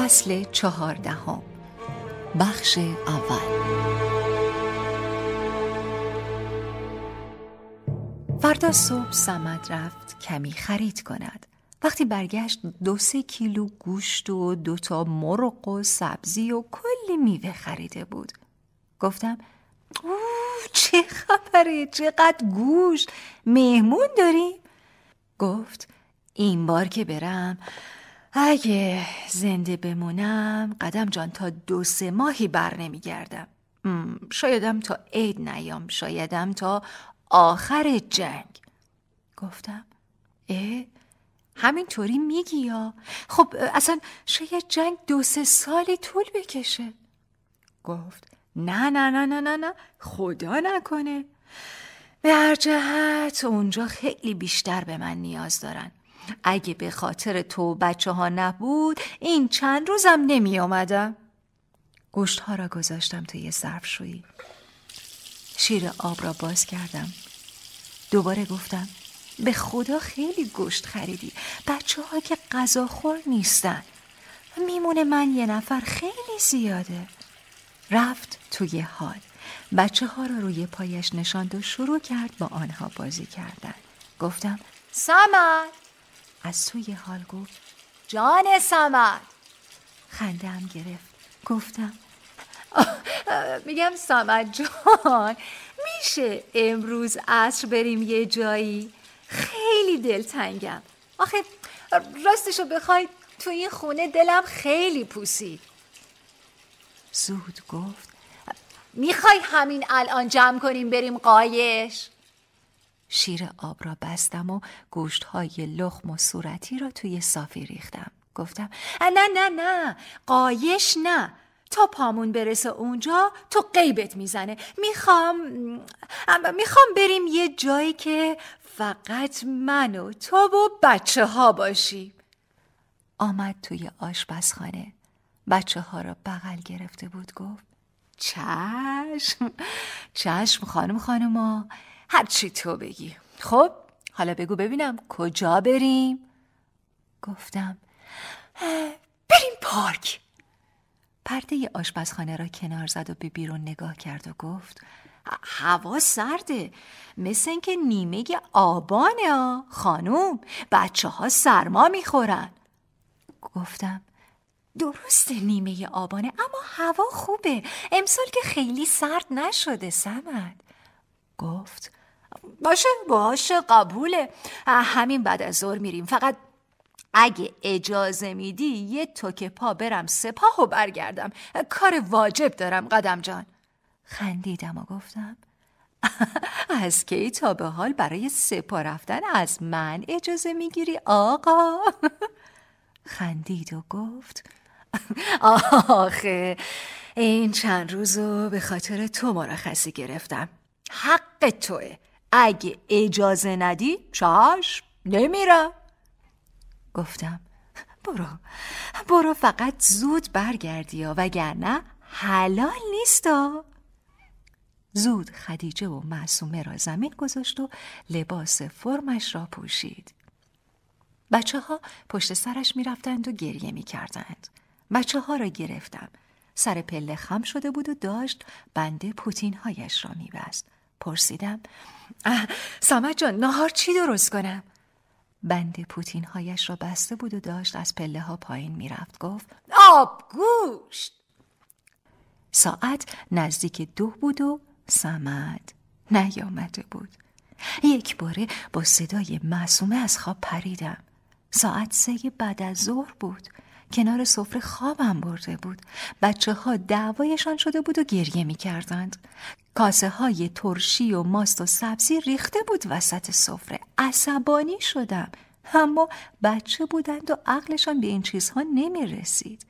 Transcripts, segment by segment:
فصل 14 بخش اول. فردا صبح صمد رفت کمی خرید کند. وقتی برگشت 2-3 کیلو گوشت و 2 تا مرغ و سبزی و کلی میوه خریده بود. گفتم چه خبره؟ چقدر گوشت؟ مهمون داریم؟ گفت این بار که برم اگه زنده بمونم قدم جان تا 2-3 ماهی بر نمیگردم. شایدم تا عید نیام، شایدم تا آخر جنگ. گفتم همینطوری میگی یا؟ خب اصلا شاید جنگ 2-3 سالی طول بکشه. گفت نه خدا نکنه. به هر جهت اونجا خیلی بیشتر به من نیاز دارن. اگه به خاطر تو بچه ها نبود این چند روزم نمی آمدم. گوشت ها را گذاشتم توی ظرفشویی. شیر آب را باز کردم. دوباره گفتم به خدا خیلی گوشت خریدی. بچه ها که غذاخور نیستن. میمونه من 1 نفر خیلی زیاده. رفت توی حال. بچه ها را روی پایش نشاند و شروع کرد با آنها بازی کردن. گفتم صمد. از توی حال گفت جان صمد. خنده‌ام گرفت. گفتم میگم صمد جان، میشه امروز عصر بریم یه جایی؟ خیلی دلتنگم. آخه راستشو بخوای تو این خونه دلم خیلی پوسید. زود گفت میخوای همین الان جمع کنیم بریم قایش؟ شیر آب را بستم و گوشت‌های لخم و صورتی را توی صافی ریختم. گفتم نه قایش نه. تا پامون برسه اونجا تو غیبت میزنه. میخوام بریم یه جایی که فقط من و تو و بچه ها باشیم. آمد توی آشپزخانه. بچه ها را بغل گرفته بود. گفت چشم خانوما، هر چی تو بگی. خب حالا بگو ببینم کجا بریم؟ گفتم بریم پارک. پرده آشپزخانه را کنار زد و به بیرون نگاه کرد و گفت هوا سرده، مثل این که نیمه آبانه خانوم، بچه ها سرما میخورن. گفتم درسته نیمه آبانه، اما هوا خوبه، امسال که خیلی سرد نشده صمد. گفت باشه قبوله، همین بعد از ظهر میریم. فقط اگه اجازه میدی یه توک پا برم سپاه و برگردم، کار واجب دارم قدم جان. خندیدم و گفتم از کی تا به حال برای سپاه رفتن از من اجازه میگیری آقا؟ خندید و گفت آخه این چند روزو به خاطر تو مرخصی گرفتم. حق توه، اگه اجازه ندی چشم نمیرم. گفتم برو فقط زود برگردی وگرنه حلال نیستا. زود خدیجه و معصومه را زمین گذاشت و لباس فرمش را پوشید. بچه ها پشت سرش می رفتند و گریه می کردند. بچه ها را گرفتم. سر پله خم شده بود و داشت بند پوتین هایش را می بست. پرسیدم صمد جان ناهار چی درست کنم؟ بند پوتین هایش را بسته بود و داشت از پله ها پایین می رفت. گفت آبگوشت. ساعت نزدیک 2 بود و صمد نیامده بود. یک باره با صدای معصومه از خواب پریدم. ساعت 3 بعد از ظهر بود. کنار سفره خوابم برده بود. بچه ها دعوایشان شده بود و گریه می کردند. کاسه های ترشی و ماست و سبزی ریخته بود وسط سفره. عصبانی شدم، اما بچه بودند و عقلشان به این چیزها نمی رسید.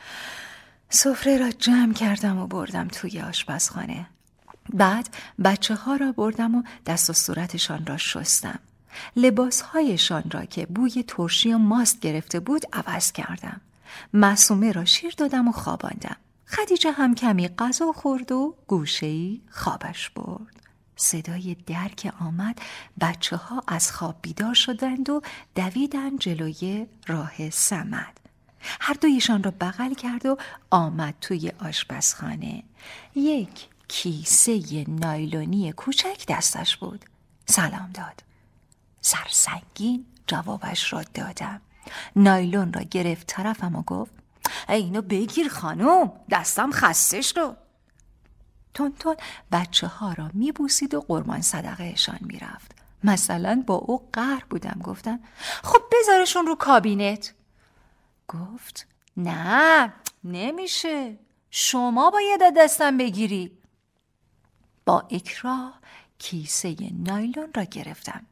سفره را جمع کردم و بردم توی آشپزخانه. بعد بچه ها را بردم و دست و صورتشان را شستم. لباسهایشان را که بوی ترشی و ماست گرفته بود عوض کردم. معصومه را شیر دادم و خواباندم. خدیجه هم کمی غذا خورد و گوشه‌ای خوابش برد. صدای در که آمد بچه ها از خواب بیدار شدند و دویدند جلوی راه صمد. هر دویشان را بغل کرد و آمد توی آشپزخانه. یک کیسه نایلونی کوچک دستش بود. سلام داد. سرسنگین جوابش را دادم. نایلون را گرفت طرفم و گفت اینو بگیر خانم، دستم خسته شد. تون بچه ها را می بوسید و قربان صدقهشان می رفت. مثلا با او قهر بودم. گفتم خب بذارشون رو کابینت. گفت نه نمیشه، شما باید دستم بگیری. با اکراه کیسه نایلون را گرفتم.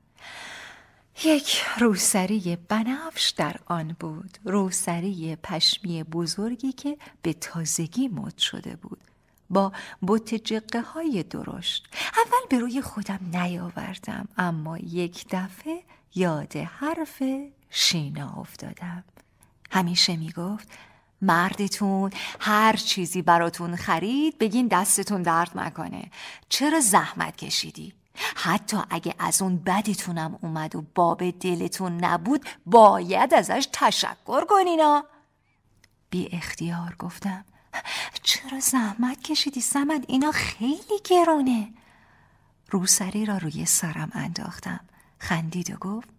یک روسری بنفش در آن بود. روسری پشمی بزرگی که به تازگی مد شده بود، با بت جقه های درشت. اول به روی خودم نیاوردم، اما یک دفعه یاد حرف شینا افتادم. همیشه میگفت مردتون هر چیزی براتون خرید بگین دستتون درد نکنه، چرا زحمت کشیدی؟ حتی اگه از اون بدتونم اومد و باب دلتون نبود باید ازش تشکر کنینا. بی اختیار گفتم چرا زحمت کشیدی سمد، اینا خیلی گرونه. روسری را روی سرم انداختم. خندید و گفت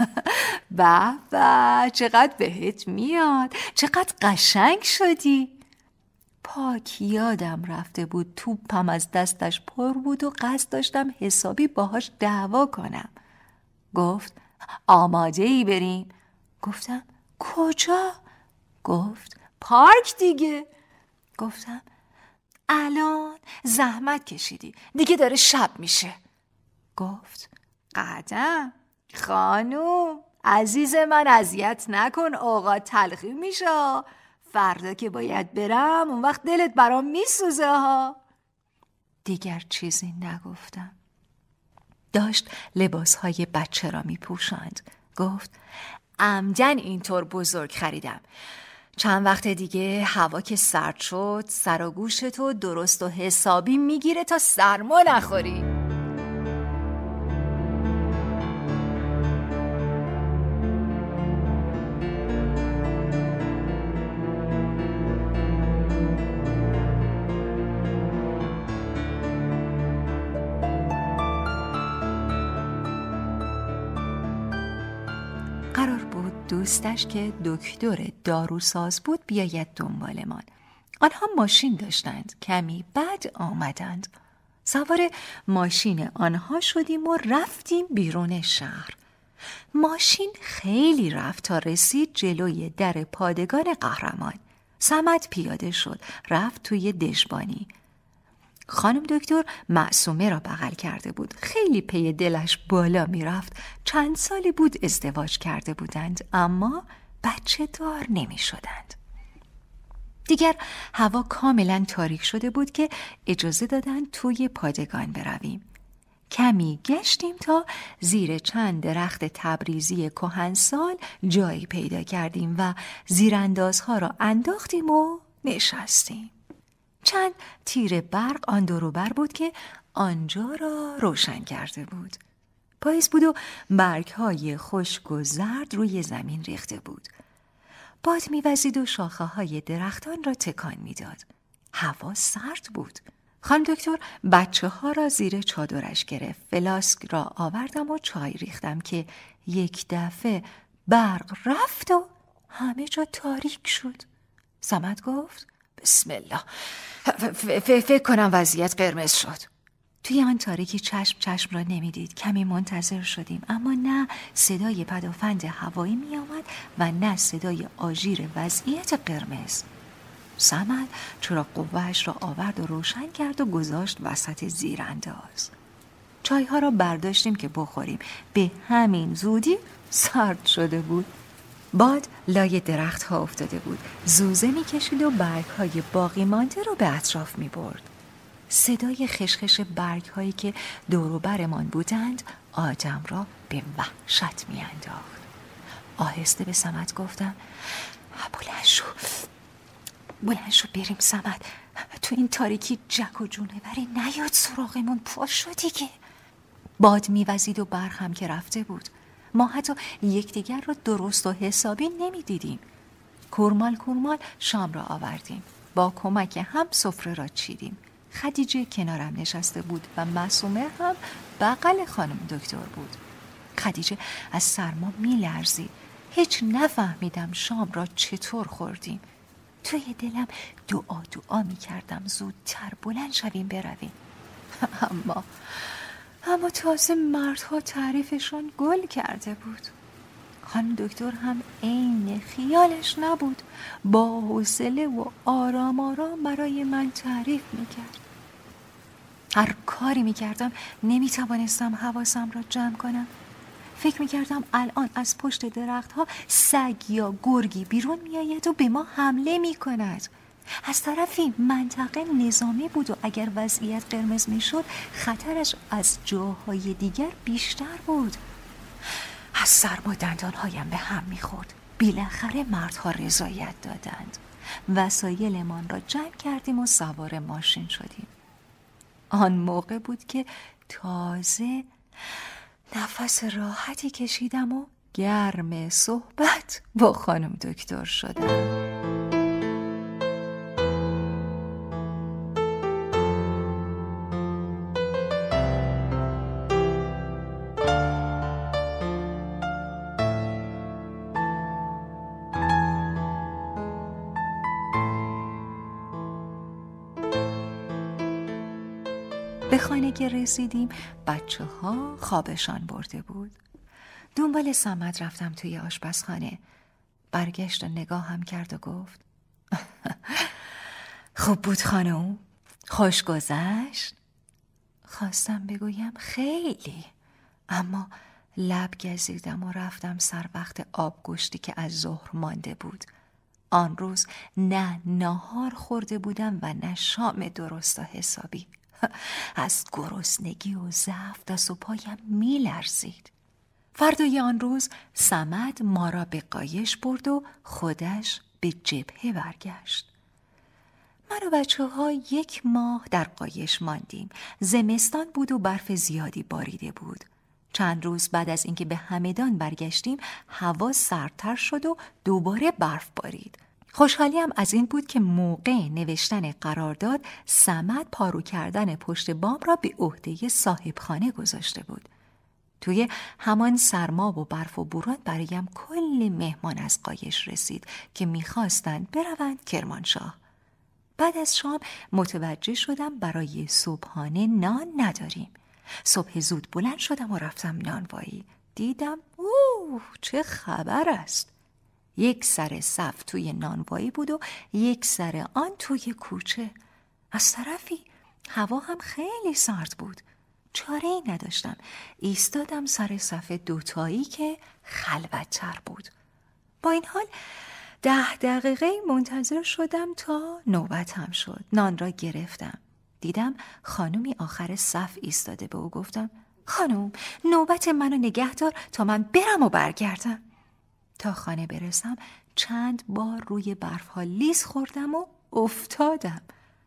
به به چقدر بهت میاد، چقدر قشنگ شدی. پاک یادم رفته بود توپم از دستش پر بود و قصد داشتم حسابی باهاش دعوا کنم. گفت آماده ای بریم؟ گفتم کجا؟ گفت پارک دیگه. گفتم الان زحمت کشیدی دیگه داره شب میشه. گفت قدم خانوم عزیز من اذیت نکن، اوقات تلخی میشه، فردا که باید برم اون وقت دلت برام میسوزه ها. دیگر چیزی نگفتم. داشت لباسهای بچه را میپوشاند. گفت عمدن اینطور بزرگ خریدم، چند وقت دیگه هوا که سرد شد سر و گوشتو درست و حسابی میگیره تا سرما نخوری. قرار بود دوستش که دکتر داروساز بود بیاید دنبالمان. آنها ماشین داشتند. کمی بعد آمدند. سوار ماشین آنها شدیم و رفتیم بیرون شهر. ماشین خیلی رفت تا رسید جلوی در پادگان قهرمان. صمد پیاده شد، رفت توی دژبانی. خانم دکتر معصومه را بغل کرده بود. خیلی پی دلش بالا می رفت. چند سالی بود ازدواج کرده بودند، اما بچه دار نمی شدند. دیگر هوا کاملا تاریک شده بود که اجازه دادن توی پادگان برویم. کمی گشتیم تا زیر چند درخت تبریزی کهنسال جایی پیدا کردیم و زیراندازها را انداختیم و نشستیم. چند تیر برق آن دور و بر بود که آنجا را روشن کرده بود. پاییز بود و برگ‌های خشک و زرد روی زمین ریخته بود. باد می‌وزید و شاخه‌های درختان را تکان می‌داد. هوا سرد بود. خانم دکتر بچه‌ها را زیر چادرش گرفت. فلاسک را آوردم و چای ریختم که یک دفعه برق رفت و همه جا تاریک شد. صمد گفت بسم الله، فکر کنم وضعیت قرمز شد. توی آن تاریکی چشم را نمیدید. کمی منتظر شدیم، اما نه صدای پدافند هوایی می آمد و نه صدای آژیر وضعیت قرمز. صمد چراغ قوه‌اش را آورد و روشن کرد و گذاشت وسط زیرانداز. چایها را برداشتیم که بخوریم. به همین زودی سرد شده بود. باد لای درخت ها افتاده بود. زوزه می کشید و برگ های باقی مانده رو به اطراف می برد. صدای خشخش برگ هایی که دور و برمان بودند آدم را به وحشت می انداخت. آهسته به صمد گفتم بلند شو بریم صمد، تو این تاریکی جک و جونوری نیاد سراغمون، پاشو دیگه. باد می وزید و برق هم که رفته بود. ما حتی یکدیگر را درست و حسابی نمی دیدیم. کورمال شام را آوردیم. با کمک هم سفره را چیدیم. خدیجه کنارم نشسته بود و معصومه هم بغل خانم دکتر بود. خدیجه از سرما می‌لرزید. هیچ نفهمیدم شام را چطور خوردیم. توی دلم دعا می‌کردم زودتر بلند شویم برویم. اما تازه مردها تعریفشان گل کرده بود. خانم دکتر هم عین خیالش نبود. با حوصله و آرام برای من تعریف میکرد. هر کاری میکردم نمیتوانستم حواسم را جمع کنم. فکر میکردم الان از پشت درختها سگ یا گرگی بیرون میآید و به ما حمله میکند. از طرفی منطقه نظامی بود و اگر وضعیت قرمز میشد خطرش از جاهای دیگر بیشتر بود. از سرما دندانهایم به هم میخورد. بالاخره مردها رضایت دادند. وسایلمان را جمع کردیم و سوار ماشین شدیم. آن موقع بود که تازه نفس راحتی کشیدم و گرم صحبت با خانم دکتر شدم. به خانه که رسیدیم بچه ها خوابشان برده بود. دنبال صمد رفتم توی آشپزخانه. برگشت و نگاهم کرد و گفت خوب بود خانم؟ خوش گذشت؟ خواستم بگویم خیلی، اما لب گزیدم و رفتم سر وقت آبگوشتی که از ظهر مانده بود. آن روز نه ناهار خورده بودم و نه شام درست و حسابی. از گرسنگی و ضعف دست و پایم می لرزید. فردای آن روز صمد ما را به قایش برد و خودش به جبهه برگشت. من و بچه ها 1 ماه در قایش ماندیم. زمستان بود و برف زیادی باریده بود. چند روز بعد از اینکه به همدان برگشتیم هوا سردتر شد و دوباره برف بارید. خوشحالیم از این بود که موقع نوشتن قرارداد صمد پارو کردن پشت بام را به عهده صاحب خانه گذاشته بود. توی همان سرما و برف و بوران برایم کلی مهمان از قایش رسید که می‌خواستند بروند کرمانشاه. بعد از شام متوجه شدم برای صبحانه نان نداریم. صبح زود بلند شدم و رفتم نانوایی. دیدم چه خبر است. 1 سر صف توی نانوایی بود و 1 سر آن توی کوچه. از طرفی هوا هم خیلی سرد بود. چاره‌ای نداشتم. ایستادم سر صف 2 تایی که خلوت‌تر بود. با این حال 10 دقیقه منتظر شدم تا نوبتم شد. نان را گرفتم. دیدم خانومی آخر صف ایستاده. به او گفتم خانم نوبت منو نگه دار تا من برم و برگردم. تا خانه برسم چند بار روی برفها لیز خوردم و افتادم.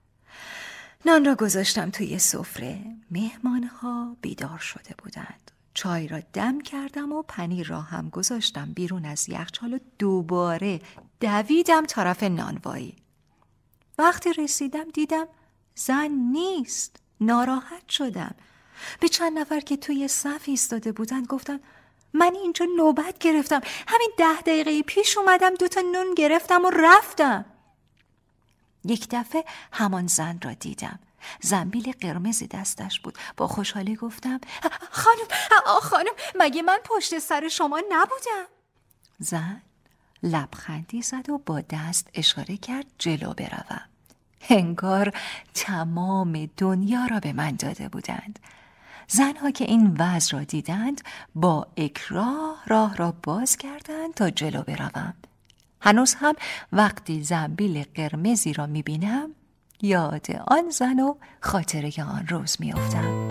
نان را گذاشتم توی سفره. مهمانها بیدار شده بودند. چای را دم کردم و پنیر را هم گذاشتم بیرون از یخچال و دوباره دویدم طرف نانوایی. وقتی رسیدم دیدم زن نیست. ناراحت شدم. به چند نفر که توی صف ایستاده بودند گفتم من اینجا نوبت گرفتم. همین 10 دقیقه پیش اومدم 2 تا نون گرفتم و رفتم. یک دفعه همان زن را دیدم. زنبیل قرمز دستش بود. با خوشحالی گفتم خانم مگه من پشت سر شما نبودم؟ زن لبخندی زد و با دست اشاره کرد جلو بروم. انگار تمام دنیا را به من داده بودند. زنها که این وضع را دیدند با اکراه راه را باز کردند تا جلو بروم. هنوز هم وقتی زنبیل قرمزی را میبینم یاد آن زن و خاطره آن روز میافتم.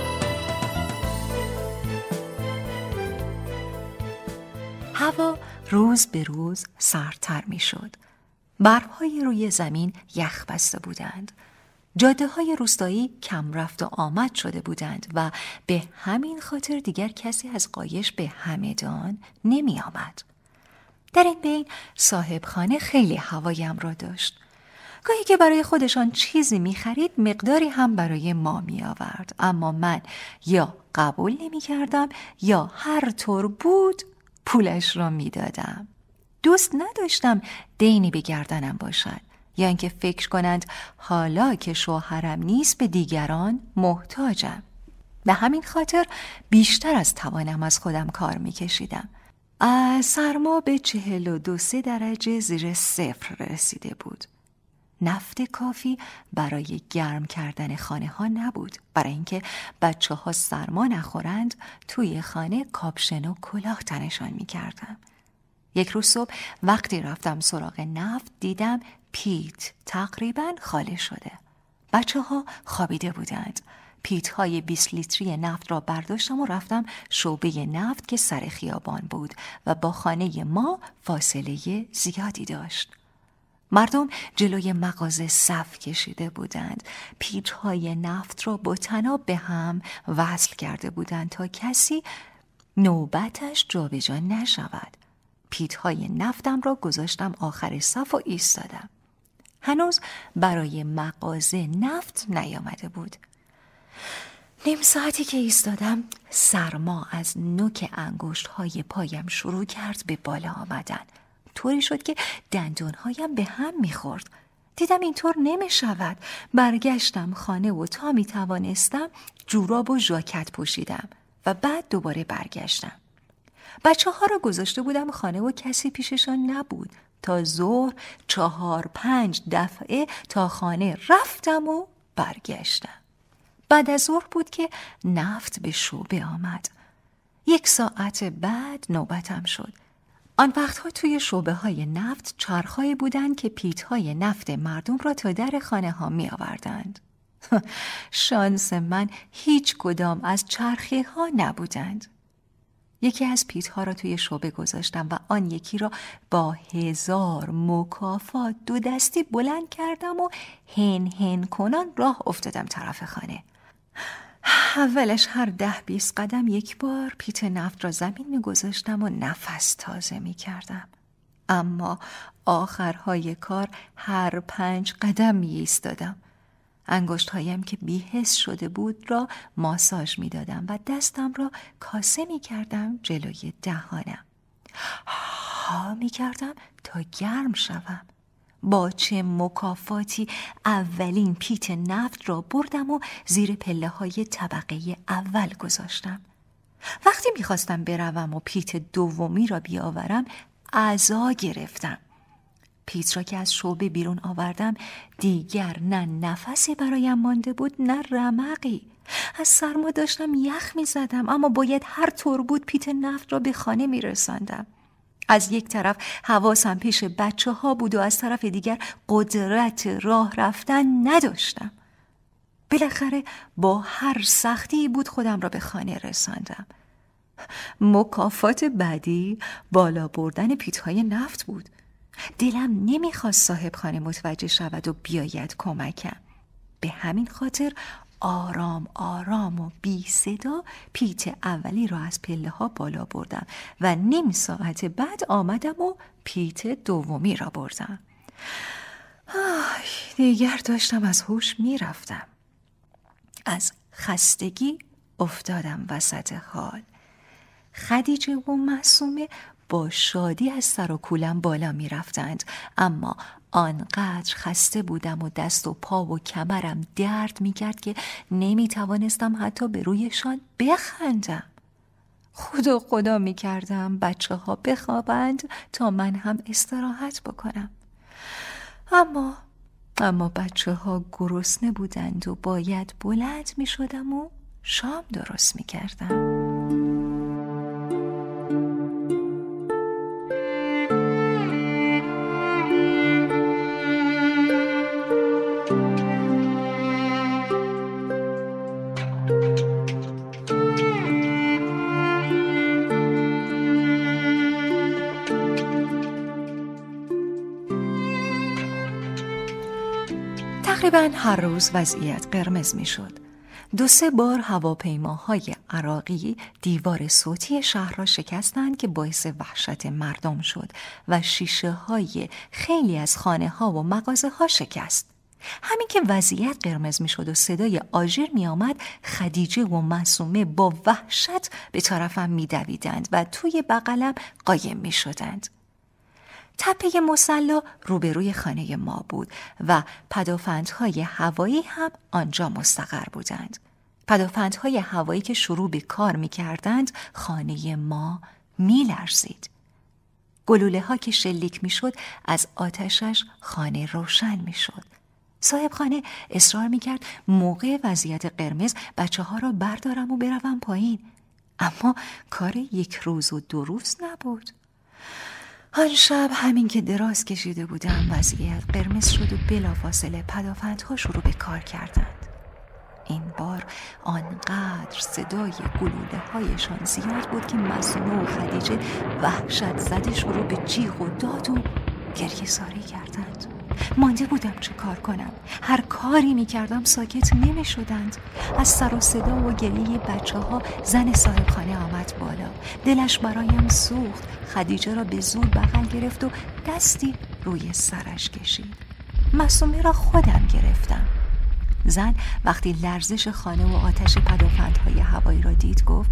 هوا روز به روز سردتر می شد. برف‌های روی زمین یخ بسته بودند. جاده‌های روستایی کم رفت و آمد شده بودند و به همین خاطر دیگر کسی از قایش به همدان نمی آمد. در این بین صاحب خانه خیلی هوایم را داشت. گاهی که برای خودشان چیزی می خرید مقداری هم برای ما می آورد. اما من یا قبول نمی کردم یا هر طور بود پولش را می دادم. دوست نداشتم دینی به گردنم باشد یا اینکه فکر کنند حالا که شوهرم نیست به دیگران محتاجم. به همین خاطر بیشتر از توانم از خودم کار می کشیدم. سرما به 42 درجه زیر صفر رسیده بود. نفت کافی برای گرم کردن خانه ها نبود. برای اینکه بچه ها سرما نخورند توی خانه کاپشن و کلاه تنشان می کردم. یک روز صبح وقتی رفتم سراغ نفت دیدم پیت تقریباً خالی شده. بچه ها خوابیده بودند. پیت های 20 لیتری نفت را برداشتم و رفتم شعبه نفت که سر خیابان بود و با خانه ما فاصله زیادی داشت. مردم جلوی مغازه صف کشیده بودند. پیت های نفت را با طناب به هم وصل کرده بودند تا کسی نوبتش جابجا نشود. پیت های نفتم را گذاشتم آخر صف و ایستادم. هنوز برای مغازه نفت نیامده بود. نیم ساعتی که ایستادم سرما از نوک انگشت های پایم شروع کرد به بالا آمدن. طوری شد که دندانهایم به هم میخورد. دیدم اینطور نمیشود. برگشتم خانه و تا میتوانستم جوراب و ژاکت پوشیدم و بعد دوباره برگشتم. بچه ها را گذاشته بودم خانه و کسی پیششان نبود. تا ظهر 4-5 دفعه تا خانه رفتم و برگشتم. بعد از ظهر بود که نفت به شعبه آمد. 1 ساعت بعد نوبتم شد. آن وقتها توی شعبه های نفت چرخهایی بودند که پیت های نفت مردم را تا در خانه ها می آوردند. شانس من هیچ کدام از چرخه ها نبودند. یکی از پیت ها را توی شعبه گذاشتم و آن یکی را با 1000 مکافات 2 دستی بلند کردم و هن هن کنان راه افتادم طرف خانه. اولش هر 10-20 قدم یک بار پیت نفت را زمین می گذاشتم و نفس تازه می کردم. اما آخرهای کار هر 5 قدم می ایستادم. انگشت هایم که بی‌حس شده بود را ماساژ می دادم و دستم را کاسه می کردم جلوی دهانم. ها می کردم تا گرم شوم. با چه مکافاتی اولین پیت نفت را بردم و زیر پله های طبقه اول گذاشتم. وقتی میخواستم بروم و پیت دومی را بیاورم عزا گرفتم. پیت را که از شعبه بیرون آوردم دیگر نه نفسی برایم مانده بود نه رمقی. از سرما داشتم یخ میزدم اما باید هر طور بود پیت نفت را به خانه میرساندم. از یک طرف حواسم پیش بچه ها بود و از طرف دیگر قدرت راه رفتن نداشتم. بالاخره با هر سختی بود خودم را به خانه رساندم. مکافات بعدی بالا بردن پیت‌های نفت بود. دلم نمیخواست صاحب خانه متوجه شود و بیاید کمکم. به همین خاطر آرام آرام و بی صدا پیت اولی را از پله ها بالا بردم و نیم ساعت بعد آمدم و پیت دومی را بردم. دیگر داشتم از هوش می رفتم. از خستگی افتادم وسط حال. خدیجه و معصومه با شادی از سر و کولم بالا می رفتند، اما آنقدر خسته بودم و دست و پا و کمرم درد می کرد که نمی توانستم حتی به رویشان بخندم. خدا می کردم بچه ها بخوابند تا من هم استراحت بکنم. اما بچه ها گرسنه بودند و باید بلند می شدم و شام درست می کردم. تقریبا هر روز وضعیت قرمز می شد. 2-3 بار هواپیماهای عراقی دیوار صوتی شهر را شکستند که باعث وحشت مردم شد و شیشه های خیلی از خانه ها و مغازه ها شکست. همین که وضعیت قرمز می شد و صدای آژیر می آمد، خدیجه و معصومه با وحشت به طرفم می دویدند و توی بغلم قایم می شدند. تپه مصلا روبروی خانه ما بود و پدافندهای هوایی هم آنجا مستقر بودند. پدافندهای هوایی که شروع به کار می کردند، خانه ما می لرزید. گلوله ها که شلیک می شد، از آتشش خانه روشن می شد. صاحب خانه اصرار می کرد موقع وضعیت قرمز بچه ها را بردارم و بروم پایین، اما کار 1 روز و 2 روز نبود. آن شب همین که دراز کشیده بودم، وضعیت قرمز شد و بلافاصله پدافندها شروع به کار کردند. این بار آنقدر صدای گلوله هایشان زیاد بود که معصومه و خدیجه وحشت زده شروع به جیغ و داد و گریه زاری کردند. مانده بودم چه کار کنم. هر کاری می کردم ساکت نمی شدند. از سر و صدا و گریه بچه ها زن صاحب خانه آمد بالا. دلش برایم سوخت. خدیجه را به زور بغل گرفت و دستی روی سرش کشید. معصومه را خودم گرفتم. زن وقتی لرزش خانه و آتش پدافندهای هوایی را دید گفت: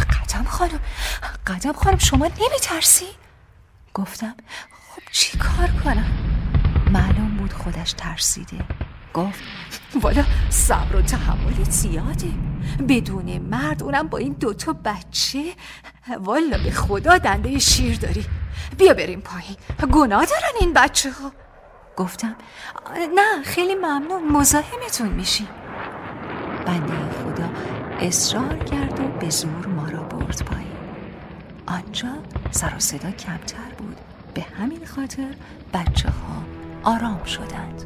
قدم خانم شما نمی ترسی؟ گفتم: خب چی کار کنم؟ معلوم بود خودش ترسیده. گفت: والا صبر و تحملت زیاده، بدون مرد، اونم با این 2 بچه، والا به خدا دنده شیر داری. بیا بریم پایین، گناه دارن این بچه ها. گفتم: نه خیلی ممنون، مزاحمتون میشیم. بنده خدا اصرار کرد و به زور ما را برد پایین. آنجا سر و صدا کمتر بود، به همین خاطر بچه ها آرام شدند.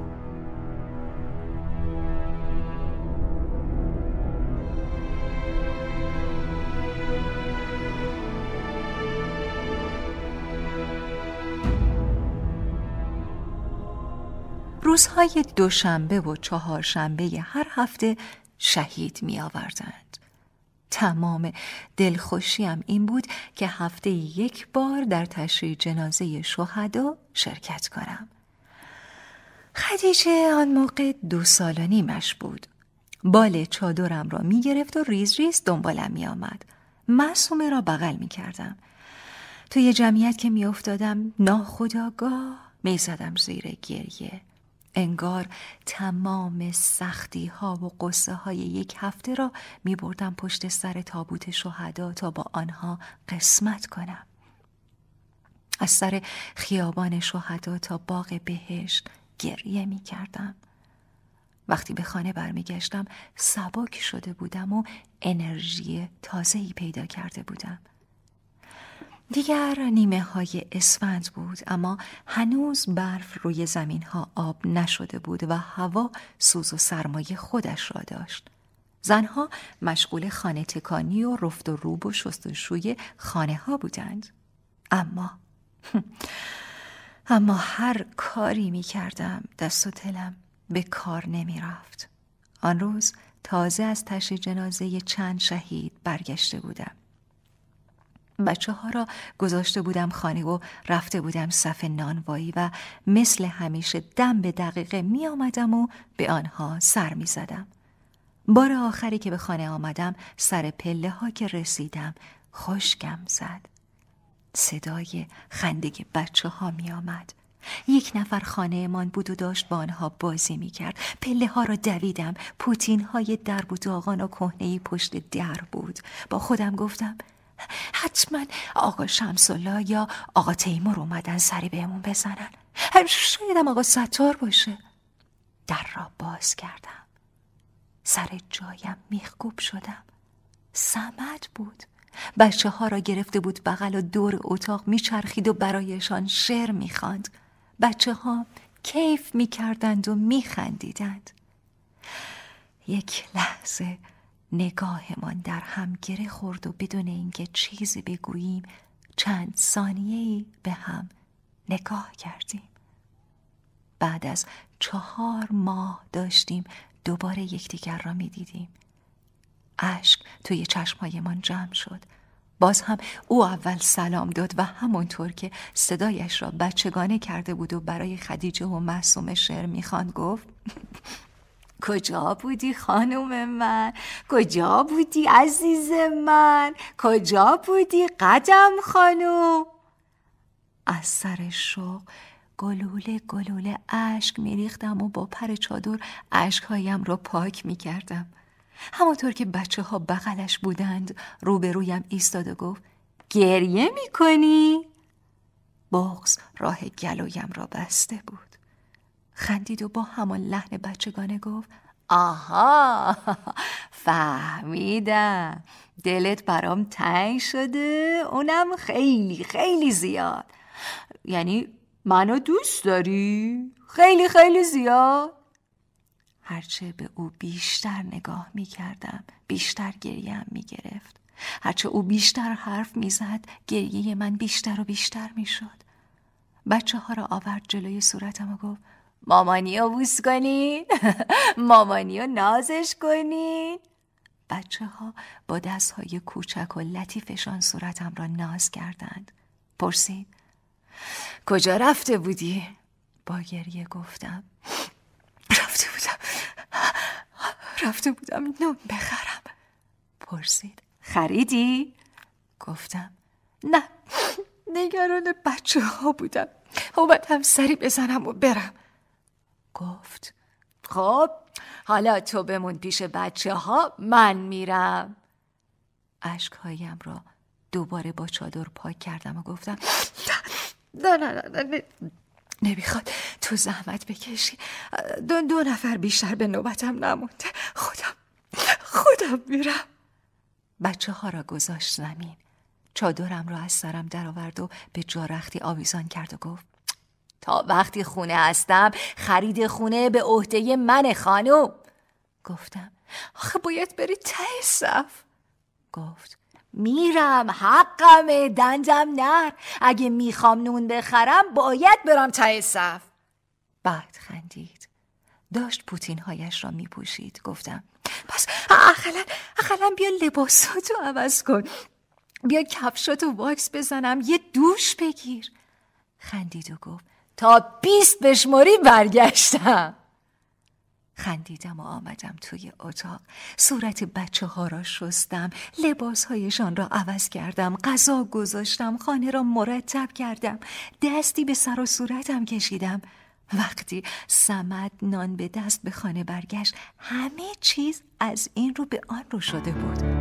روزهای دوشنبه و چهارشنبه هر هفته شهید می آوردند. تمام دلخوشیم این بود که هفته 1 بار در تشییع جنازه شهدا شرکت کنم. خدیجه آن موقع 2 سال و نیمش بود. بال چادرم را می گرفت و ریز ریز دنبالم می آمد. معصومه را بغل می کردم. توی جمعیت که می افتادم ناخودآگاه می زدم زیر گریه. انگار تمام سختی ها و قصه های 1 هفته را می بردم پشت سر تابوت شهدا تا با آنها قسمت کنم. از سر خیابان شهدا تا باغ بهشت گریه می کردم. وقتی به خانه برمی گشتم سبک شده بودم و انرژی تازه‌ای پیدا کرده بودم. دیگر نیمه های اسفند بود، اما هنوز برف روی زمین ها آب نشده بود و هوا سوز و سرمایه خودش را داشت. زنها مشغول خانه تکانی و رفت و روب و شستشوی خانه ها بودند. اما هر کاری می کردم دست و دلم به کار نمی رفت. آن روز تازه از تشییع جنازه چند شهید برگشته بودم. بچه ها را گذاشته بودم خانه و رفته بودم صف نانوایی و مثل همیشه دم به دقیقه می آمدم و به آنها سر می زدم. بار آخری که به خانه آمدم سر پله ها که رسیدم خشکم زد. صدای خنده بچه ها می آمد. 1 نفر خانه من بود و داشت با آنها بازی می کرد. پله ها را دویدم. پوتین های در و داغان و کهنه‌ای پشت در بود. با خودم گفتم حتما آقا شمس‌الله یا آقا تیمور اومدن سری بهمون بزنن. شایدم آقا ستار باشه. در را باز کردم. سر جایم میخکوب شدم. صمد بود. بچه ها را گرفته بود بغل و دور اتاق میچرخید و برایشان شعر میخواند. بچه ها کیف میکردند و میخندیدند. 1 لحظه نگاهمان در هم گره خورد و بدون اینکه چیزی بگوییم چند ثانیه‌ای به هم نگاه کردیم. بعد از 4 ماه داشتیم دوباره یکدیگر را می دیدیم. اشک توی چشمهایمان جمع شد. باز هم او اول سلام داد و همونطور که صدایش را بچگانه کرده بود و برای خدیجه و معصومه شعر می‌خواند گفت کجا بودی خانم من؟ کجا بودی عزیز من؟ کجا بودی قدم خانم؟ از سر شوق گلوله گلوله اشک میریختم و با پر چادر اشکهایم را پاک میکردم. همانطور که بچه ها بغلش بودند روبرویم ایستاد و گفت گریه میکنی؟ بغض راه گلویم را بسته بود. خندید و با همان لحن بچگانه گفت آها فهمیدم، دلت برام تنگ شده، اونم خیلی خیلی زیاد. یعنی منو دوست داری؟ خیلی خیلی زیاد؟ هرچه به او بیشتر نگاه می کردم بیشتر گریم می گرفت. هرچه او بیشتر حرف می زد گریه من بیشتر و بیشتر می شد. بچه ها را آورد جلوی صورتم و گفت مامانیو بوس کنین مامانیو نازش کنین. بچه ها با دستهای کوچک و لطیفشان صورتم را ناز کردند. پرسید کجا رفته بودی؟ با گریه گفتم رفته بودم نون بخرم. پرسید خریدی؟ گفتم نه، نگران بچه ها بودم، اومدم سری بزنم و برم. گفت خب حالا تو بمون پیش بچه ها، من میرم. اشکهایم را دوباره با چادر پاک کردم و گفتم نه نمیخواد تو زحمت بکشی، 2 نفر بیشتر به نوبتم نمونده، خودم میرم. بچه ها را گذاشت زمین، چادرم را از سرم در آورد و به جارختی آویزان کرد و گفت تا وقتی خونه هستم خرید خونه به عهده من خانم. گفتم آخه باید بری ته صف. گفت میرم، حقمه، دندم نر، اگه میخوام نون بخرم باید برم ته صف. بعد خندید، داشت پوتینهایش را میپوشید. گفتم پس اقلا بیا لباساتو عوض کن، بیا کفشاتو واکس بزنم، یه دوش بگیر. خندید و گفت تا 20 بشماری برگشتم. خندیدم و آمدم توی اتاق. صورت بچه ها را شستم، لباسهایشان را عوض کردم، غذا گذاشتم، خانه را مرتب کردم، دستی به سر و صورتم کشیدم. وقتی صمد نان به دست به خانه برگشت همه چیز از این رو به آن رو شده بود.